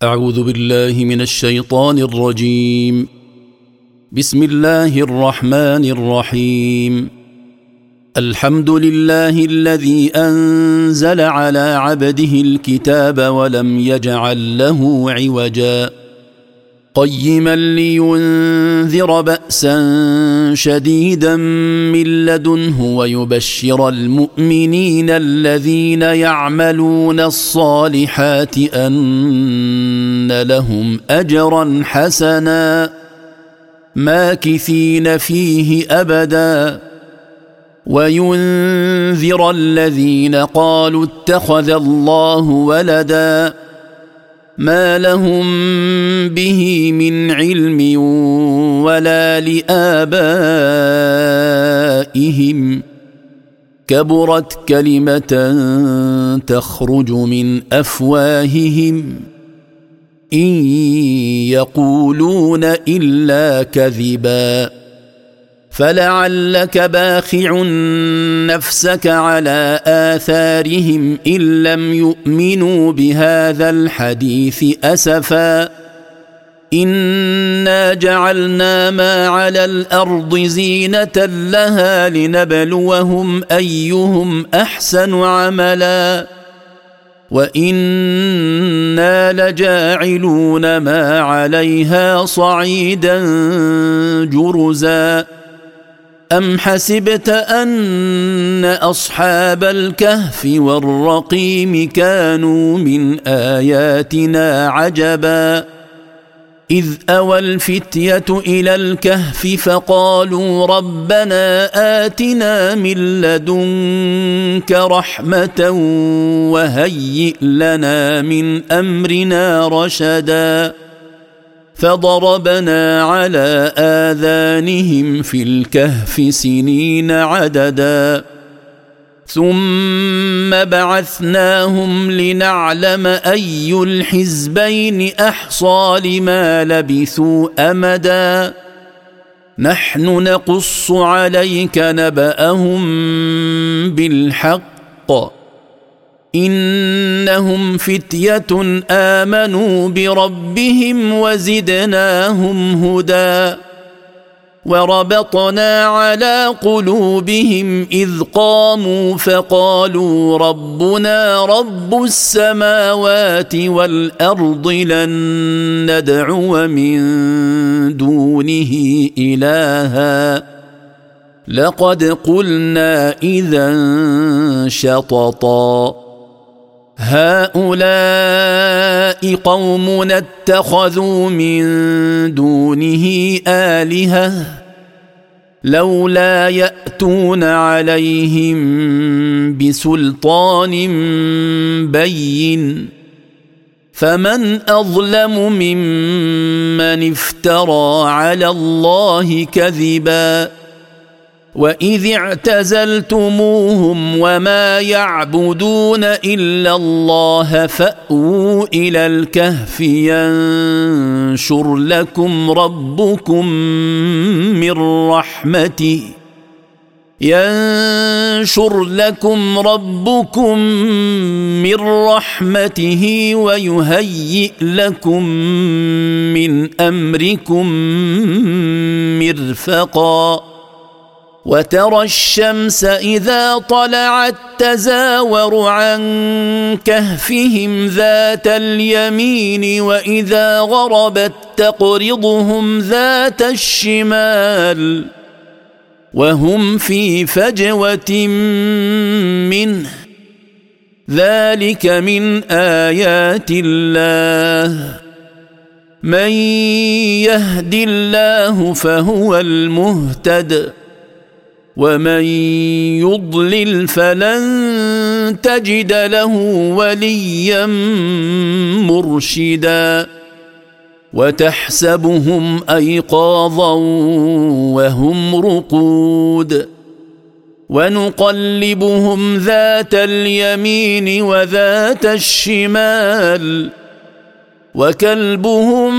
أعوذ بالله من الشيطان الرجيم. بسم الله الرحمن الرحيم. الحمد لله الذي أنزل على عبده الكتاب ولم يجعل له عوجا قيما لينذر بأسا شديدا من لدنه ويبشر المؤمنين الذين يعملون الصالحات أن لهم أجرا حسنا ماكثين فيه أبدا وينذر الذين قالوا اتخذ الله ولدا ما لهم به من علم ولا لآبائهم كبرت كلمة تخرج من أفواههم إن يقولون إلا كذبا فلعلك باخع نفسك على آثارهم إن لم يؤمنوا بهذا الحديث أسفا إنا جعلنا ما على الأرض زينة لها لنبلوهم أيهم أحسن عملا وإنا لجاعلون ما عليها صعيدا جرزا أم حسبت أن أصحاب الكهف والرقيم كانوا من آياتنا عجبا إذ أوى الفتية إلى الكهف فقالوا ربنا آتنا من لدنك رحمة وهيئ لنا من أمرنا رشدا فضربنا على آذانهم في الكهف سنين عددا ثم بعثناهم لنعلم أي الحزبين أحصى لما لبثوا أمدا نحن نقص عليك نبأهم بالحق إنهم فتية آمنوا بربهم وزدناهم هدى وربطنا على قلوبهم إذ قاموا فقالوا ربنا رب السماوات والأرض لن ندعو من دونه إلها لقد قلنا إذا شططا هؤلاء قومنا اتخذوا من دونه آلهة لولا يأتون عليهم بسلطان بين فمن أظلم ممن افترى على الله كذبا وإذ اعتزلتموهم وما يعبدون إلا الله فأووا إلى الكهف ينشر لكم ربكم من رحمته ويهيئ لكم من أمركم مرفقا وترى الشمس إذا طلعت تزاور عن كهفهم ذات اليمين وإذا غربت تقرضهم ذات الشمال وهم في فجوة منه ذلك من آيات الله من يهد الله فهو المهتد ومن يضلل فلن تجد له وليا مرشدا وتحسبهم أيقاظا وهم رقود ونقلبهم ذات اليمين وذات الشمال وكلبهم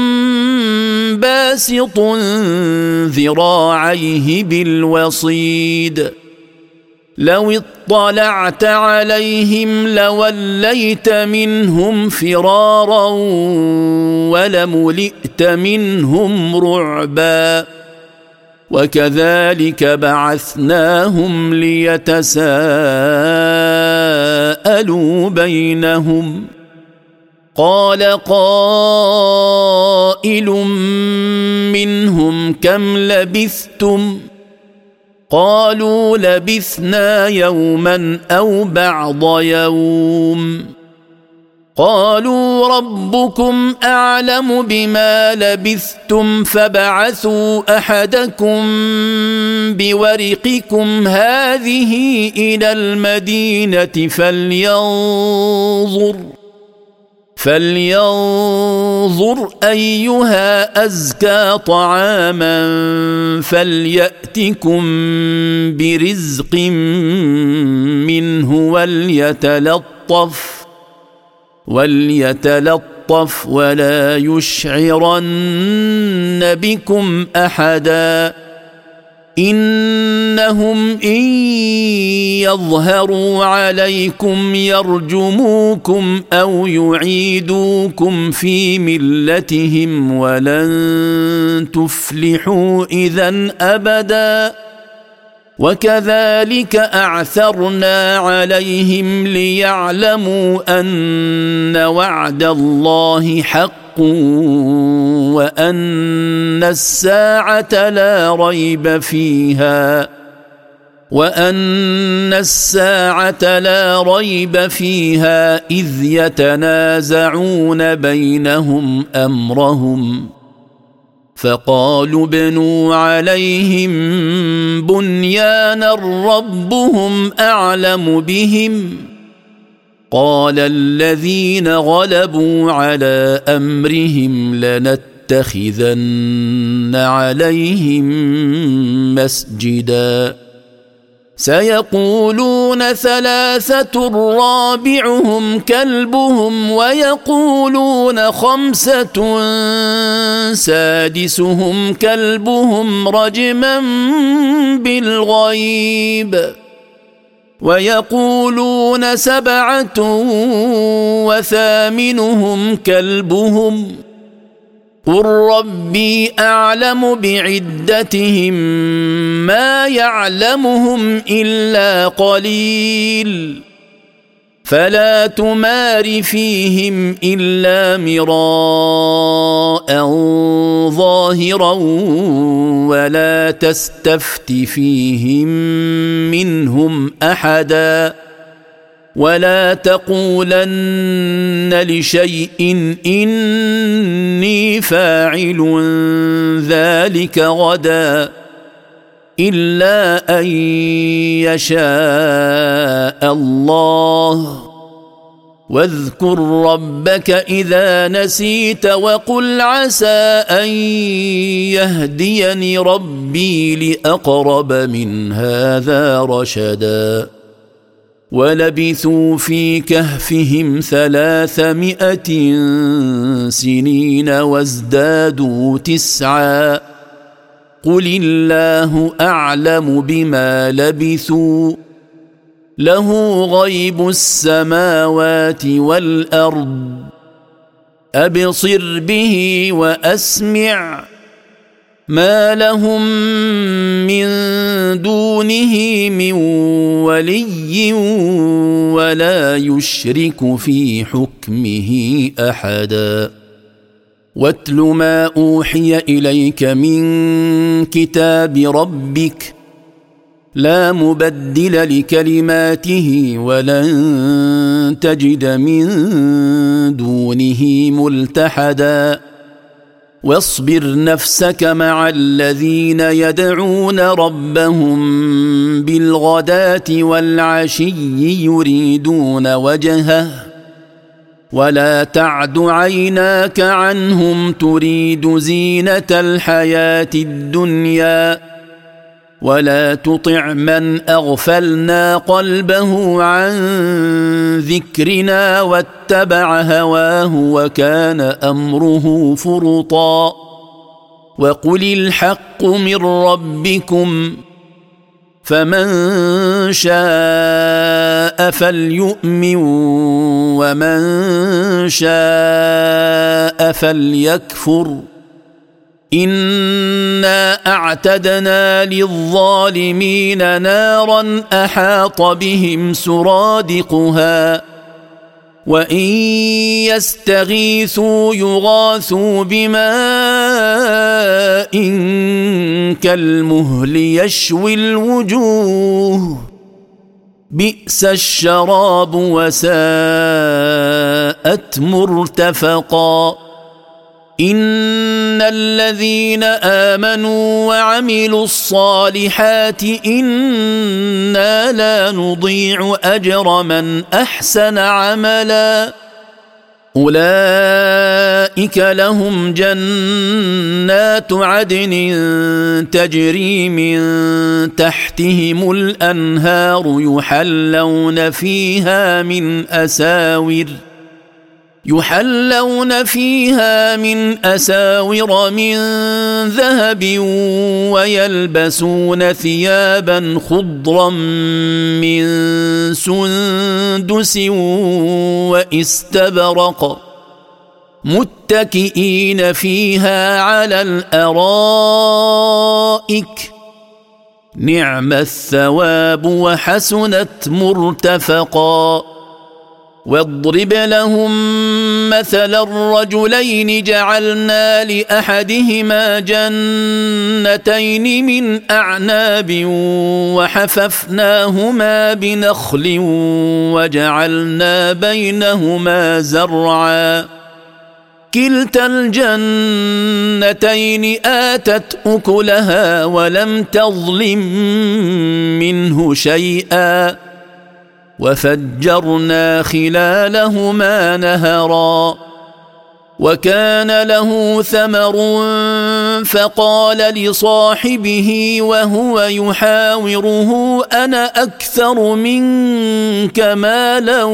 باسط ذراعيه بالوصيد لو اطلعت عليهم لوليت منهم فرارا ولملئت منهم رعبا وكذلك بعثناهم ليتساءلوا بينهم قال قائل منهم كم لبثتم قالوا لبثنا يوما أو بعض يوم قالوا ربكم أعلم بما لبثتم فبعثوا أحدكم بورقكم هذه إلى المدينة فلينظر أيها أزكى طعاما فليأتكم برزق منه وليتلطف ولا يشعرن بكم أحدا إنهم إن يظهروا عليكم يرجموكم أو يعيدوكم في ملتهم ولن تفلحوا إذن أبدا وكذلك أعثرنا عليهم ليعلموا أن وعد الله حق وأن الساعة لا ريب فيها إذ يتنازعون بينهم أمرهم فقالوا ابنوا عليهم بنيانا ربهم أعلم بهم قال الذين غلبوا على أمرهم لنتخذن عليهم مسجدا سيقولون ثلاثة رابعهم كلبهم ويقولون خمسة سادسهم كلبهم رجما بالغيب ويقولون سبعة وثامنهم كلبهم قل ربي أعلم بعدتهم ما يعلمهم إلا قليل فلا تمار فيهم إلا مراء ظاهرا ولا تستفت فيهم منهم أحدا ولا تقولن لشيء إني فاعل ذلك غدا إلا أن يشاء الله واذكر ربك إذا نسيت وقل عسى أن يهديني ربي لأقرب من هذا رشدا ولبثوا في كهفهم 300 سنين وازدادوا 9 قل الله أعلم بما لبثوا له غيب السماوات والأرض أبصر به وأسمع ما لهم من دونه من ولي ولا يشرك في حكمه أحدا واتل ما أوحي إليك من كتاب ربك لا مبدل لكلماته ولن تجد من دونه ملتحدا واصبر نفسك مع الذين يدعون ربهم بالغداة والعشي يريدون وجهه ولا تعد عيناك عنهم تريد زينة الحياة الدنيا ولا تطع من أغفلنا قلبه عن ذكرنا واتبع هواه وكان أمره فرطا وقل الحق من ربكم فمن شاء فليؤمن ومن شاء فليكفر انا اعتدنا للظالمين نارا احاط بهم سرادقها وان يستغيثوا يغاثوا بماء كالمهل يشوي الوجوه بئس الشراب وساءت مرتفقا ان الذين امنوا وعملوا الصالحات انا لا نضيع اجر من احسن عملا اولئك لهم جنات عدن تجري من تحتهم الانهار يحلون فيها من أساور من ذهب ويلبسون ثيابا خضرا من سندس واستبرق متكئين فيها على الأرائك نعم الثواب وحسنت مرتفقا واضرب لهم مثل الرجلين جعلنا لأحدهما جنتين من أعناب وحففناهما بنخل وجعلنا بينهما زرعا كلتا الجنتين آتت أكلها ولم تظلم منه شيئا وفجرنا خلالهما نهرا وكان له ثمر فقال لصاحبه وهو يحاوره انا اكثر منك مالا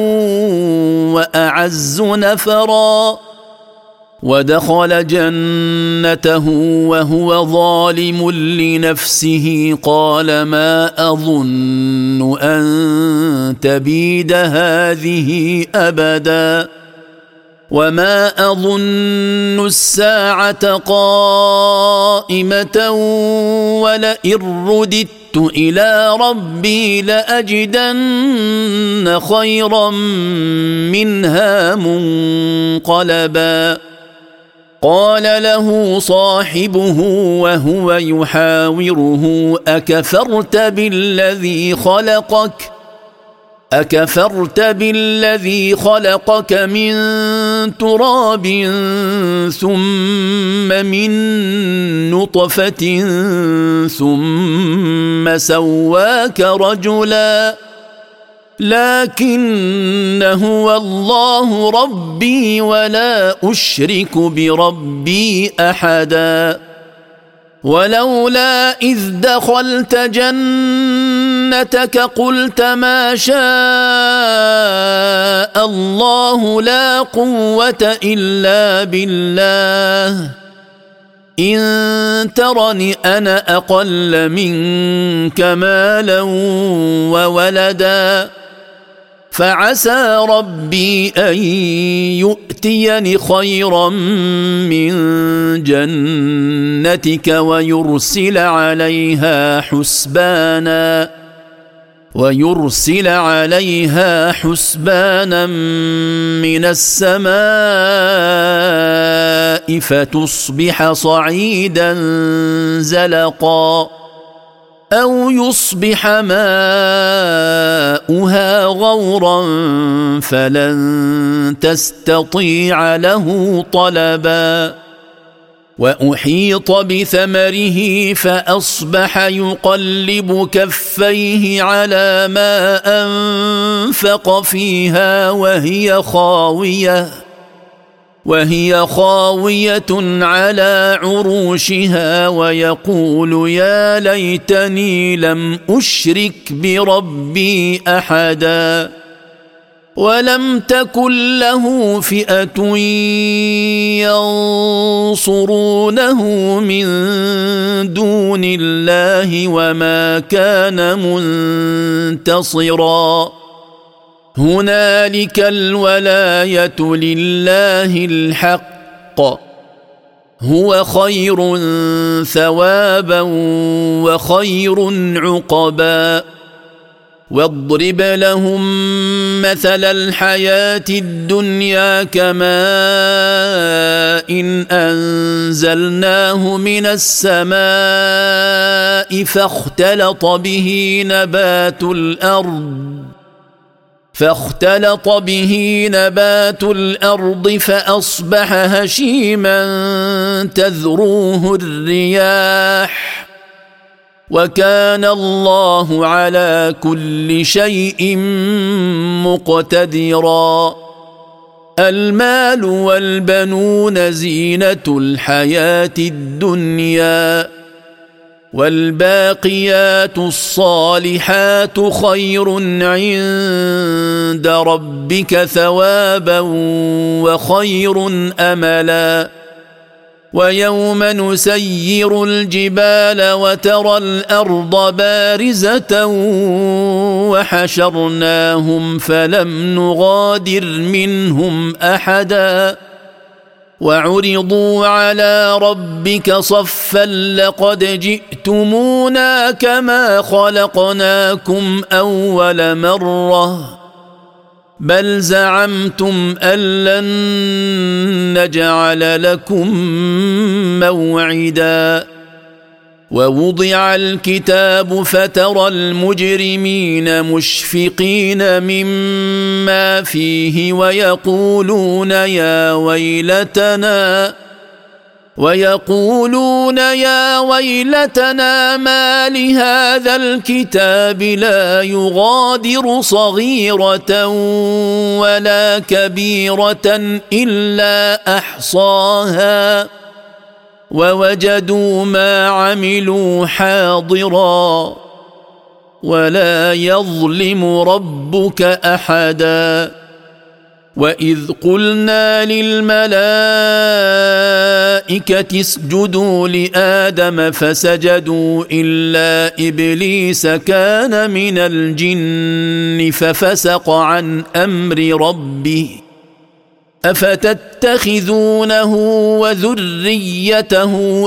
واعز نفرا ودخل جنته وهو ظالم لنفسه قال ما اظن ان تبيد هذه ابدا وما اظن الساعه قائمه ولئن رددت الى ربي لاجدن خيرا منها منقلبا قال له صاحبه وهو يحاوره أكفرت بالذي خلقك من تراب ثم من نطفة ثم سواك رجلا لكن هو الله ربي ولا أشرك بربي أحدا ولولا إذ دخلت جنتك قلت ما شاء الله لا قوة إلا بالله إن ترني أنا أقل منك مالا وولدا فعسى ربي أن يؤتيني خيرا من جنتك ويرسل عليها حسبانا من السماء فتصبح صعيدا زلقا أو يصبح ماؤها غورا فلن تستطيع له طلبا وأحيط بثمره فأصبح يقلب كفيه على ما أنفق فيها وهي خاوية على عروشها ويقول يا ليتني لم أشرك بربي أحدا ولم تكن له فئة ينصرونه من دون دون الله وما كان منتصرا هنالك الولاية لله الحق هو خير ثوابا وخير عقبا واضرب لهم مثل الحياة الدنيا كماء إن أنزلناه من السماء فاختلط به نبات الأرض فأصبح هشيما تذروه الرياح وكان الله على كل شيء مقتدرا المال والبنون زينة الحياة الدنيا والباقيات الصالحات خير عند ربك ثوابا وخير أملا ويوم نسير الجبال وترى الأرض بارزة وحشرناهم فلم نغادر منهم أحدا وعرضوا على ربك صفا لقد جئتمونا كما خلقناكم أول مرة بل زعمتم أن لن نجعل لكم موعدا ووضع الكتاب فترى المجرمين مشفقين مما فيه ويقولون يا ويلتنا ما لهذا الكتاب لا يغادر صغيرة ولا كبيرة إلا أحصاها ووجدوا ما عملوا حاضرا ولا يظلم ربك أحدا وإذ قلنا للملائكة اسجدوا لآدم فسجدوا إلا إبليس كان من الجن ففسق عن أمر ربه أفتتخذونه وذريته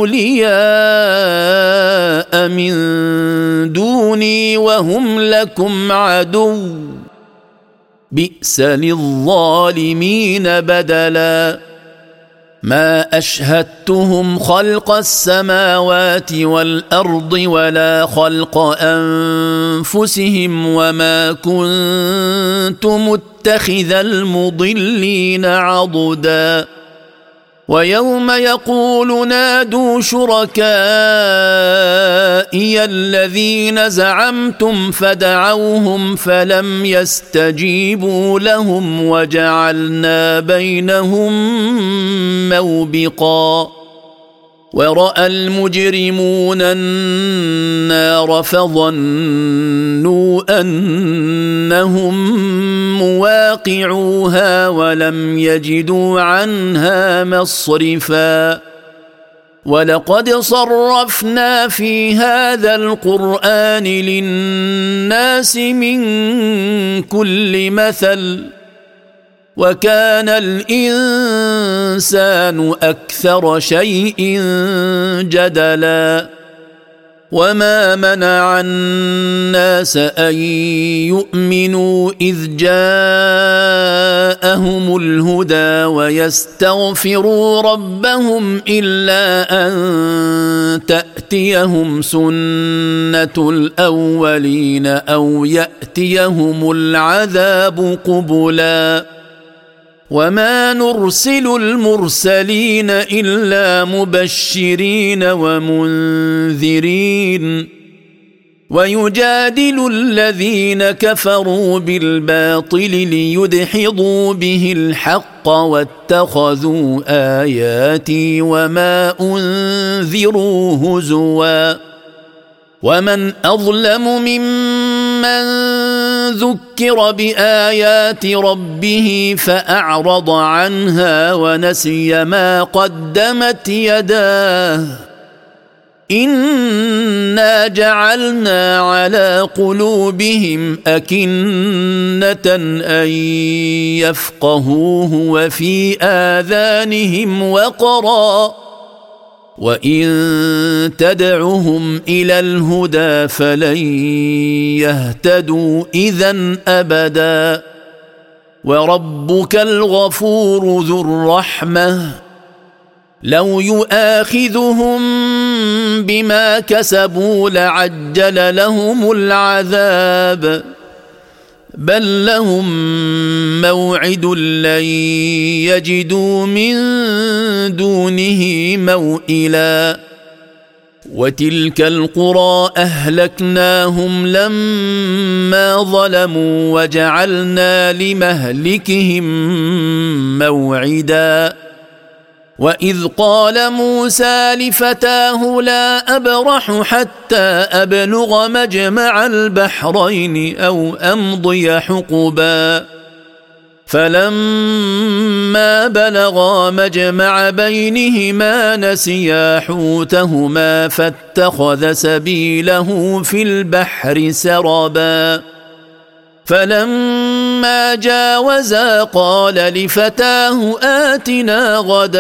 أولياء من دوني وهم لكم عدو بئس للظالمين بدلا ما أشهدتهم خلق السماوات والأرض ولا خلق أنفسهم وما كنت متخذ المضلين عضدا ويوم يقول نادوا شركائي الذين زعمتم فدعوهم فلم يستجيبوا لهم وجعلنا بينهم موبقا ورأى المجرمون النار فظنوا أنهم مواقعوها ولم يجدوا عنها مصرفا ولقد صرفنا في هذا القرآن للناس من كل مثل وكان الإنسان أكثر شيء جدلا وما منع الناس أن يؤمنوا إذ جاءهم الهدى ويستغفروا ربهم إلا أن تأتيهم سنة الأولين أو يأتيهم العذاب قبلا وما نرسل المرسلين إلا مبشرين ومنذرين ويجادل الذين كفروا بالباطل ليدحضوا به الحق واتخذوا آياتي وما أنذروا هزوا ومن أظلم ممن ذكر بآيات ربه فأعرض عنها ونسي ما قدمت يداه إنا جعلنا على قلوبهم أكنة أن يفقهوه وفي آذانهم وقرا وإن تدعهم إلى الهدى فلن يهتدوا إذن أبدا وربك الغفور ذو الرحمة لو يؤاخذهم بما كسبوا لعجل لهم العذاب بل لهم موعد لن يجدوا من دونه موئلا وتلك القرى أهلكناهم لما ظلموا وجعلنا لمهلكهم موعدا وإذ قال موسى لفتاه لا أبرح حتى أبلغ مجمع البحرين أو أمضي حقبا فلما بلغا مجمع بينهما نسيا حوتهما فاتخذ سبيله في البحر سربا فلما جاوزا قال لفتاه آتنا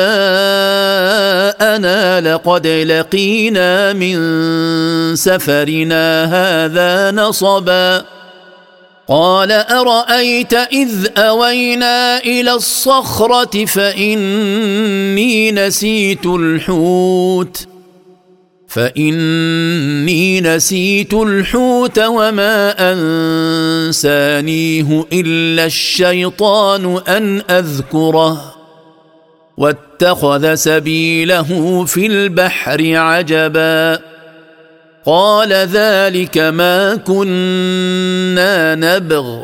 غداءنا لقد لقينا من سفرنا هذا نصبا قال أرأيت إذ أوينا إلى الصخرة فإني نسيت الحوت وما أنسانيه إلا الشيطان أن أذكره واتخذ سبيله في البحر عجبا قال ذلك ما كنا نبغ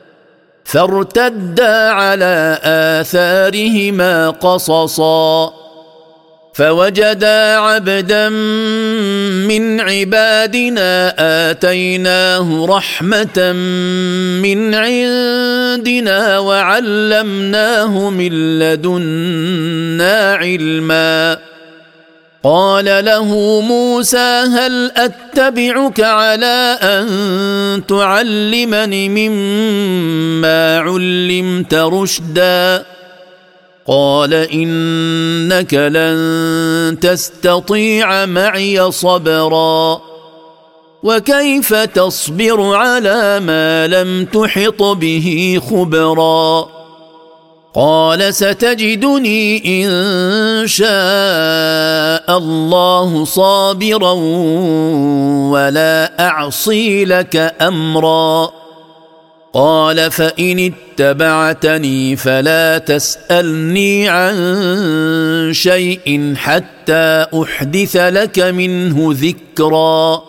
فارتدا على آثارهما قصصا فوجدا عبدا من عبادنا آتيناه رحمة من عندنا وعلمناه من لدنا علما قال له موسى هل أتبعك على أن تعلمني مما علمت رشدا قال إنك لن تستطيع معي صبرا وكيف تصبر على ما لم تحط به خبرا قال ستجدني إن شاء الله صابرا ولا أعصي لك أمرا قال فإن اتبعتني فلا تسألني عن شيء حتى أحدث لك منه ذكرا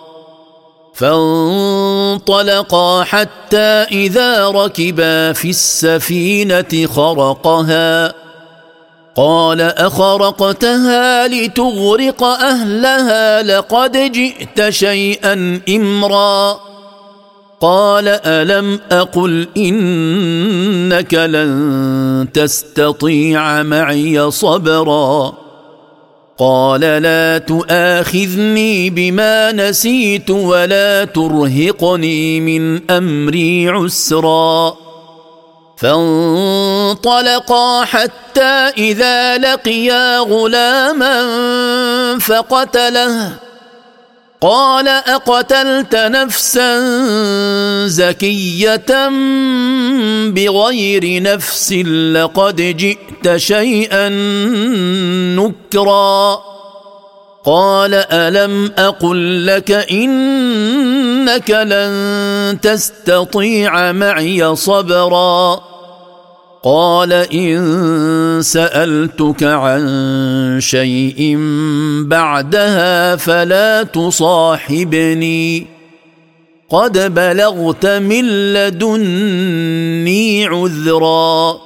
فانطلقا حتى إذا ركبا في السفينة خرقها قال أخرقتها لتغرق أهلها لقد جئت شيئا إمرا قال ألم أقل إنك لن تستطيع معي صبرا قال لا تؤاخذني بما نسيت ولا ترهقني من أمري عسرا فانطلقا حتى إذا لقيا غلاما فقتله قال أقتلت نفسا زكية بغير نفس لقد جئت شيئا نكرا قال ألم أقل لك إنك لن تستطيع معي صبرا قال إن سألتك عن شيء بعدها فلا تصاحبني قد بلغت من لدني عذرا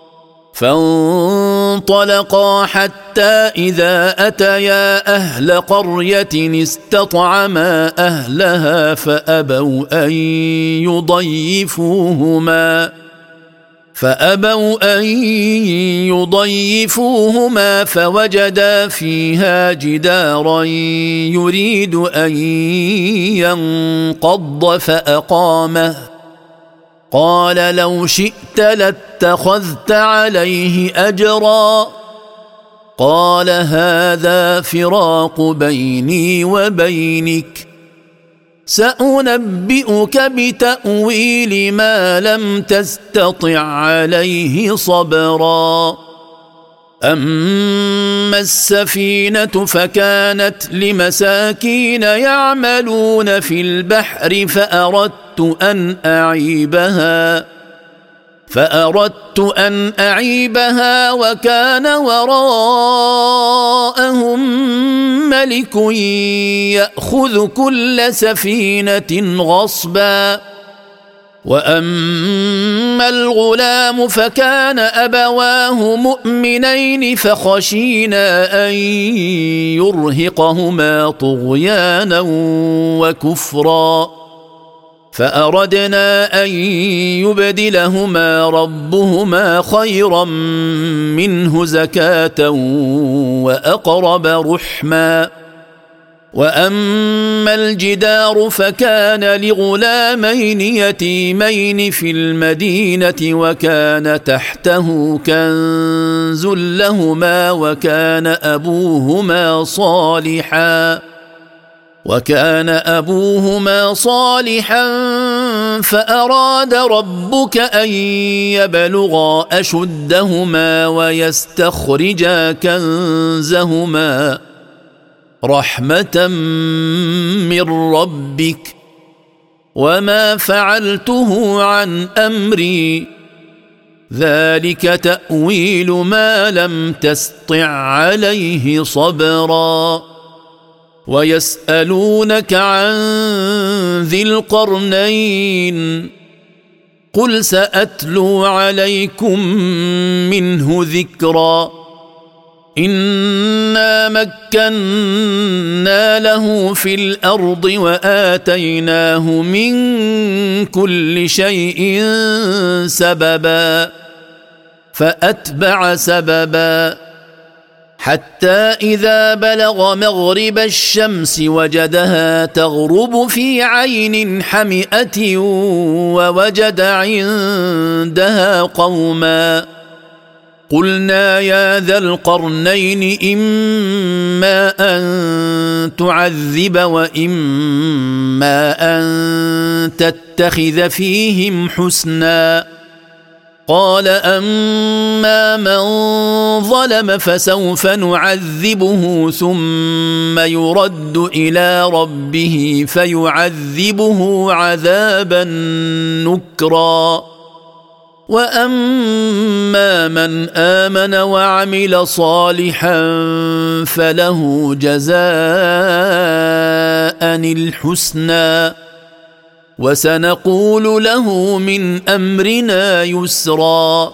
فانطلقا حتى إذا أتيا أهل قرية استطعما أهلها فأبوا أن يضيفوهما فأبوا أن يضيفوهما فوجدا فيها جدارا يريد أن ينقض فأقامه قال لو شئت لاتخذت عليه أجرا قال هذا فراق بيني وبينك سأنبئك بتأويل ما لم تستطع عليه صبرا أما السفينة فكانت لمساكين يعملون في البحر فأردت أن أعيبها وكان وراءهم ملك يأخذ كل سفينة غصبا وأما الغلام فكان أبواه مؤمنين فخشينا أن يرهقهما طغيانا وكفرا فأردنا أن يبدلهما ربهما خيرا منه زكاة وأقرب رحما وأما الجدار فكان لغلامين يتيمين في المدينة وكان تحته كنز لهما وكان أبوهما صالحا فأراد ربك أن يبلغا أشدهما ويستخرجا كنزهما رحمة من ربك وما فعلته عن أمري ذلك تأويل ما لم تسطع عليه صبرا ويسألونك عن ذي القرنين قل سأتلو عليكم منه ذكرا إنا مكنا له في الأرض وآتيناه من كل شيء سببا فأتبع سببا حتى إذا بلغ مغرب الشمس وجدها تغرب في عين حمئة ووجد عندها قوما قلنا يا ذا القرنين إما أن تعذب وإما أن تتخذ فيهم حسنا قال أما من ظلم فسوف نعذبه ثم يرد إلى ربه فيعذبه عذابا نكرا وأما من آمن وعمل صالحا فله جزاء الحسنى وسنقول له من أمرنا يسرا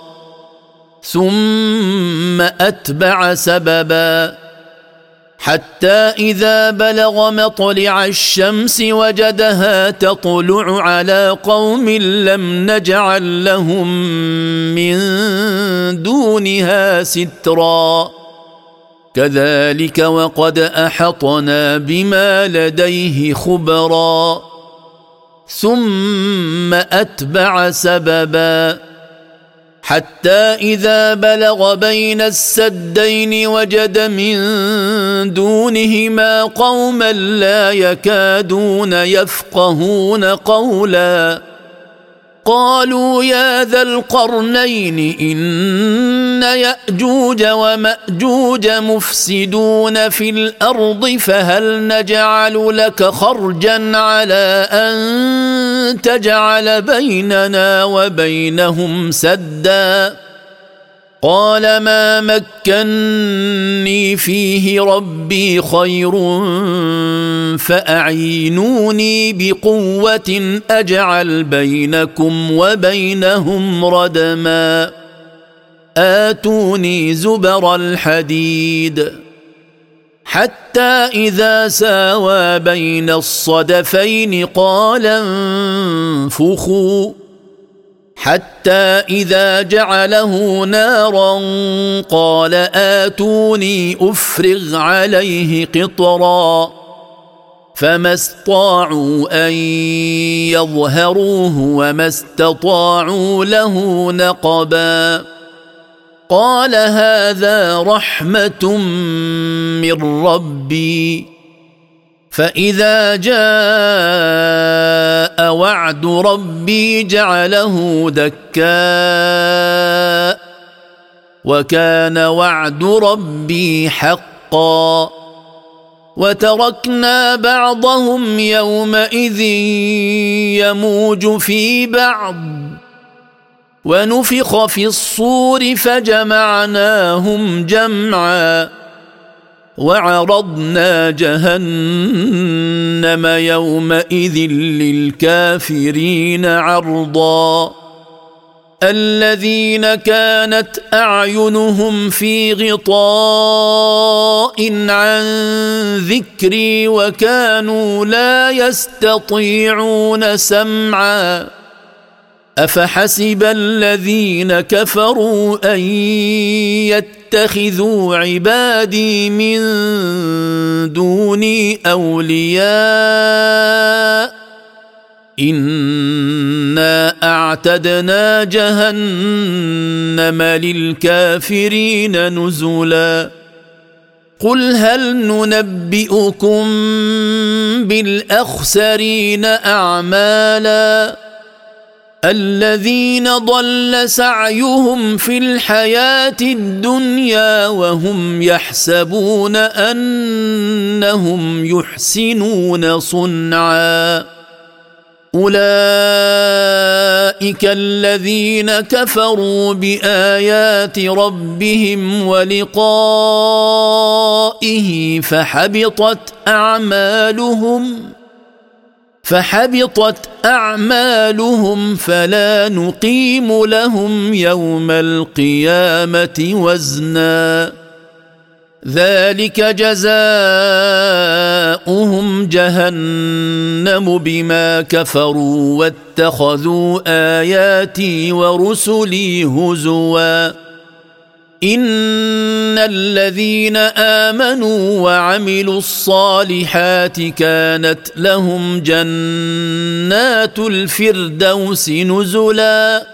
ثم أتبع سببا حتى إذا بلغ مطلع الشمس وجدها تطلع على قوم لم نجعل لهم من دونها سترا كذلك وقد أحطنا بما لديه خبرا ثم أتبع سببا حتى إذا بلغ بين السدين وجد من دونهما قوما لا يكادون يفقهون قولا قالوا يا ذا القرنين إن يأجوج ومأجوج مفسدون في الأرض فهل نجعل لك خرجا على أن تجعل بيننا وبينهم سدا قال ما مكني فيه ربي خير فأعينوني بقوة أجعل بينكم وبينهم ردما آتوني زبر الحديد حتى إذا ساوى بين الصدفين قال انفخوا حتى إذا جعله نارا قال آتوني أفرغ عليه قطرا فما استطاعوا أن يظهروه وما استطاعوا له نقبا قال هذا رحمة من ربي فإذا جاء وعد ربي جعله دكاء وكان وعد ربي حقا وتركنا بعضهم يومئذ يموج في بعض ونفخ في الصور فجمعناهم جمعا وعرضنا جهنم يومئذ للكافرين عرضا الذين كانت أعينهم في غطاء عن ذكري وكانوا لا يستطيعون سمعا أفحسب الذين كفروا أن يتخذوا عبادي من دوني أولياء إنا أعتدنا جهنم للكافرين نزلا قل هل ننبئكم بالأخسرين أعمالا الذين ضل سعيهم في الحياة الدنيا وهم يحسبون أنهم يحسنون صنعا أولئك الذين كفروا بآيات ربهم ولقائه فحبطت أعمالهم فلا نقيم لهم يوم القيامة وزنا ذلك جزاؤهم جهنم بما كفروا واتخذوا آياتي ورسلي هزوا إن الذين آمنوا وعملوا الصالحات كانت لهم جنات الفردوس نزلا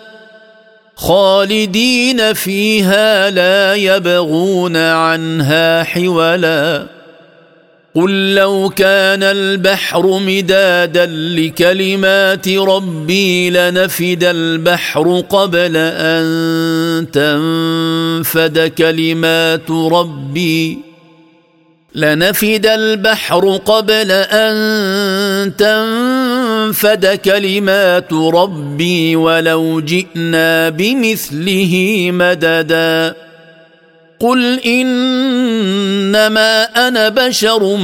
خالدين فيها لا يبغون عنها حولا قل لو كان البحر مدادا لكلمات ربي لنفد البحر قبل أن تنفد كلمات ربي ولو جئنا بمثله مددا قل إنما أنا بشر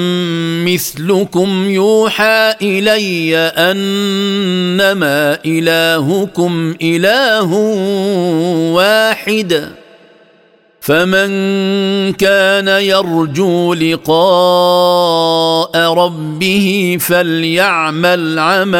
مثلكم يوحى إلي أنما إلهكم إله واحد فمن كان يرجو لقاء ربه فليعمل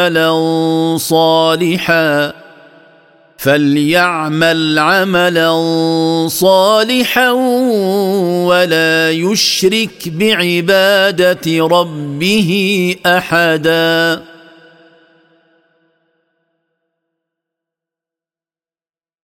عملا صالحا ولا يشرك بعبادة ربه أحدا.